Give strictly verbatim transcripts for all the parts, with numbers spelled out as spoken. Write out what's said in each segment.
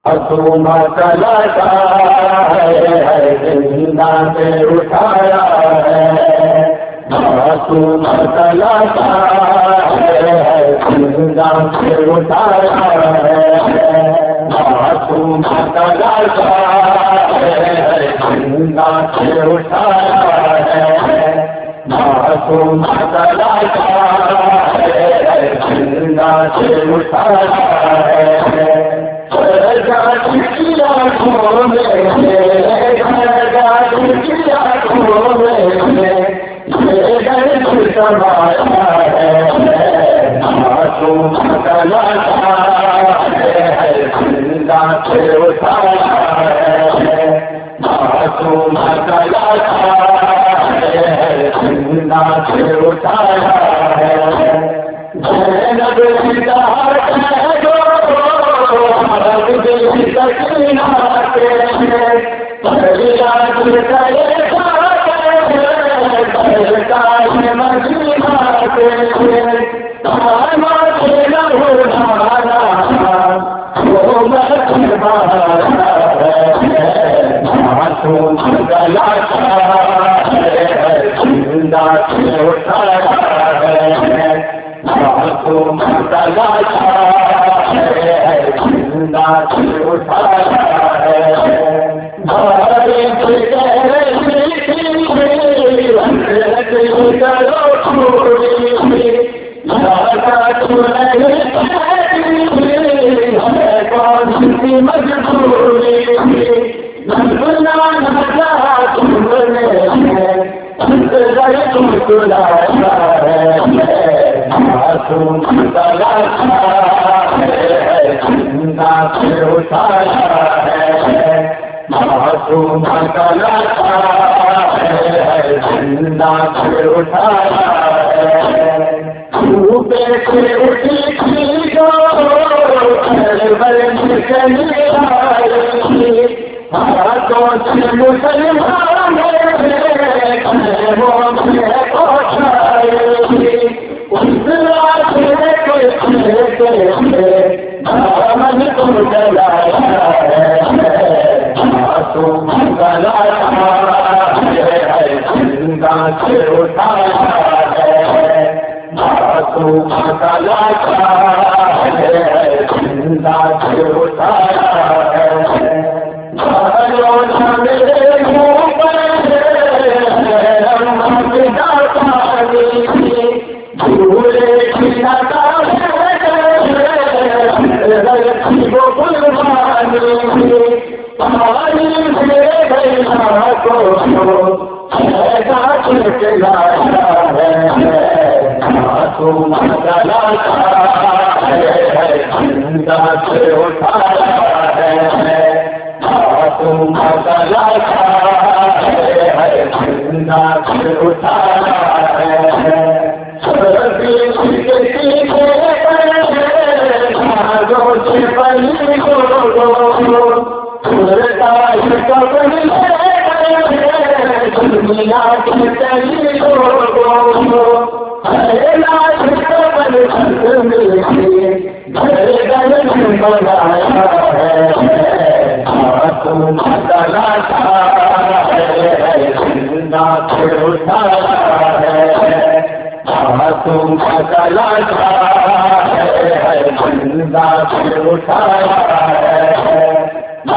तुम चलाता है जिंदा से उठाया है, तुम चलाता है जिंदा से उठाया है, तुम चलाता है जिंदा से उठाया है, तुम चलाता है जिंदा से उठाया है। गाड़ी की आँखों में गाड़ी की आँखों में ये दर्द समाया है, तुम चलाता है जिंदा से उठाया है, तुम चलाता है जिंदा से उठाया है। जैनब सीता सकीना के फरियाद करे मदीना के ताना के लहू धारा वो मदीना तुम चलाता है जिंदा से उठाया है, तुम चलाता है जिंदा से उठाया है। भारे करो पूरी कौन सी मजबूरी तुमने तुम चलाता है, तुम चलाता है जिंदा से उठाया है, तुम चलाता है जिंदा से उठाया है। धूपे से उठी थी जो चली आई, हाथों से मुसलमान वो मुझे पहुँचाई, उस रात मन तुम चलाया है, तुम चलाता है जिंदा से उठाया है, तुम चलाता है जिंदा से उठाया है। मेरे मुँह पर झूले खिलाता वो कुर्बानी हमारी मेरे भैया को ऐसा खिलाया है, तुम चलाता है जिंदा से उठाया है, तुम चलाता है जिंदा से उठाया है। से बनी दुनिया के कई लोगों लाश कबल मिले घर घर बनाया है, तुम चलाता है जिंदा से उठाया है, तुम चलाता है जिंदा से उठाया है,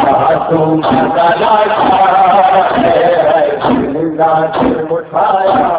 तुम चलाता है जिंदा से उठाया